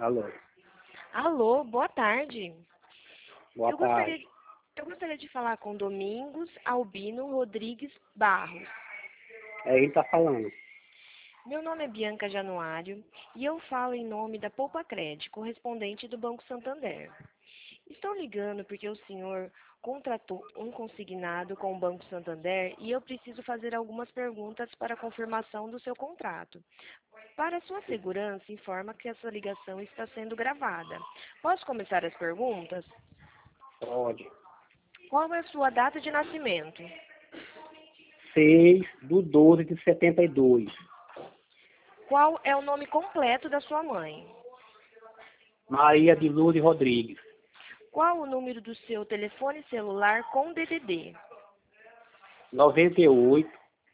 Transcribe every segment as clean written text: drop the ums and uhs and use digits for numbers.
Alô, Alô, boa tarde. boa Eu gostaria, tarde. eu gostaria de falar com Domingos Albino Rodrigues Barros. É ele tá falando. Meu nome é Bianca Januário e eu falo em nome da Poupa Cred, correspondente do Banco Santander. Estou ligando porque o senhor contratou um consignado com o Banco Santander e eu preciso fazer algumas perguntas para confirmação do seu contrato. Para sua segurança, informa que essa ligação está sendo gravada. Posso começar as perguntas? Pode. Qual é a sua data de nascimento? 6/12/72. Qual é o nome completo da sua mãe? Maria de Lourdes Rodrigues. Qual o número do seu telefone celular com DDD? 98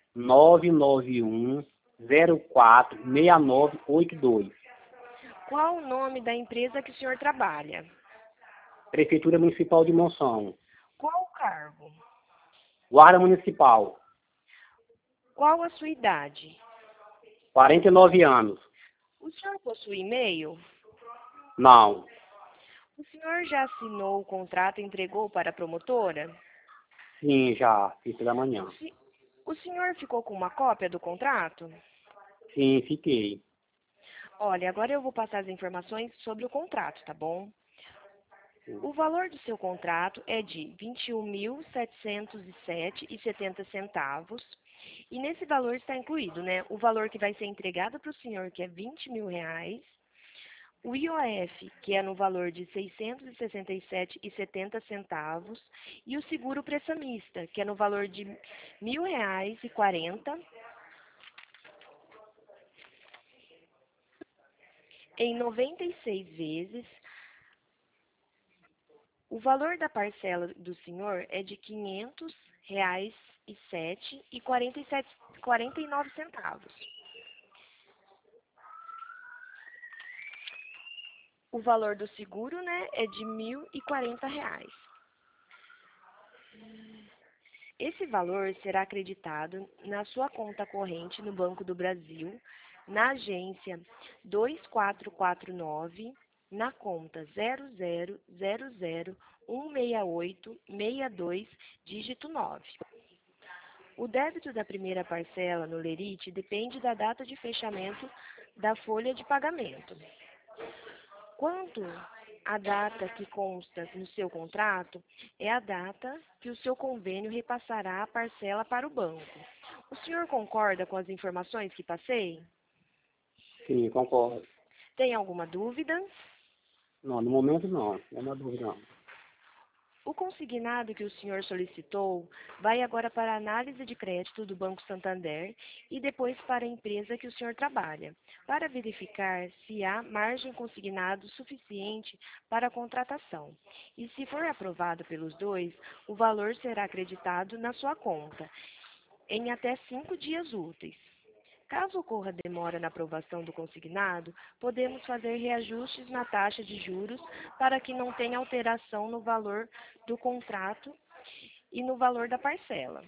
991 04 6982. Qual o nome da empresa que o senhor trabalha? Prefeitura Municipal de Monção. Qual o cargo? Guarda Municipal. Qual a sua idade? 49 anos. O senhor possui e-mail? Não. O senhor já assinou o contrato e entregou para a promotora? Sim, já. 5 da manhã. O senhor ficou com uma cópia do contrato? Sim, fiquei. Olha, agora eu vou passar as informações sobre o contrato, tá bom? O valor do seu contrato é de R$ 21.707,70. E nesse valor está incluído, né, o valor que vai ser entregado para o senhor, que é R$ 20.000, o IOF, que é no valor de R$ 667,70, e o seguro prestamista, que é no valor de R$ 1.000,40 em 96 vezes. O valor da parcela do senhor é de R$ 500,07,49. O valor do seguro, né, é de R$ 1.040. Esse valor será acreditado na sua conta corrente no Banco do Brasil, na agência 2449, na conta 00016862, dígito 9. O débito da primeira parcela no Lerite depende da data de fechamento da folha de pagamento. Quanto à data que consta no seu contrato, é a data que o seu convênio repassará a parcela para o banco. O senhor concorda com as informações que passei? Sim, concordo. Tem alguma dúvida? Não, no momento não. Não é uma dúvida não. O consignado que o senhor solicitou vai agora para a análise de crédito do Banco Santander e depois para a empresa que o senhor trabalha, para verificar se há margem consignado suficiente para a contratação. E se for aprovado pelos dois, o valor será acreditado na sua conta em até 5 dias úteis. Caso ocorra demora na aprovação do consignado, podemos fazer reajustes na taxa de juros para que não tenha alteração no valor do contrato e no valor da parcela.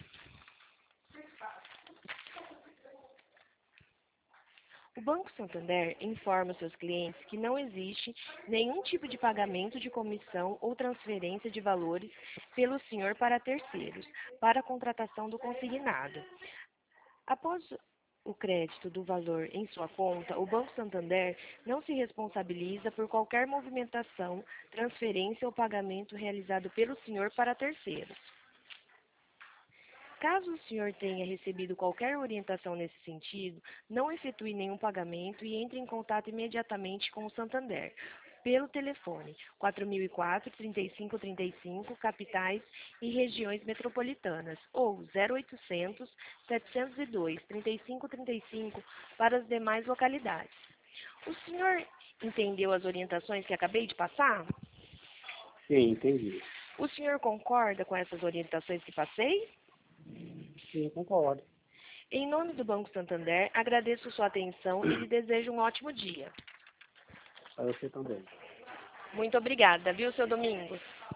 O Banco Santander informa seus clientes que não existe nenhum tipo de pagamento de comissão ou transferência de valores pelo senhor para terceiros, para a contratação do consignado. Após o crédito do valor em sua conta, o Banco Santander não se responsabiliza por qualquer movimentação, transferência ou pagamento realizado pelo senhor para terceiros. Caso o senhor tenha recebido qualquer orientação nesse sentido, não efetue nenhum pagamento e entre em contato imediatamente com o Santander pelo telefone 4004-3535, capitais e regiões metropolitanas, ou 0800 702 3535 para as demais localidades. O senhor entendeu as orientações que acabei de passar? Sim, entendi. O senhor concorda com essas orientações que passei? Sim, concordo. Em nome do Banco Santander, agradeço sua atenção e lhe desejo um ótimo dia. Para você também. Muito obrigada, viu, seu Domingos?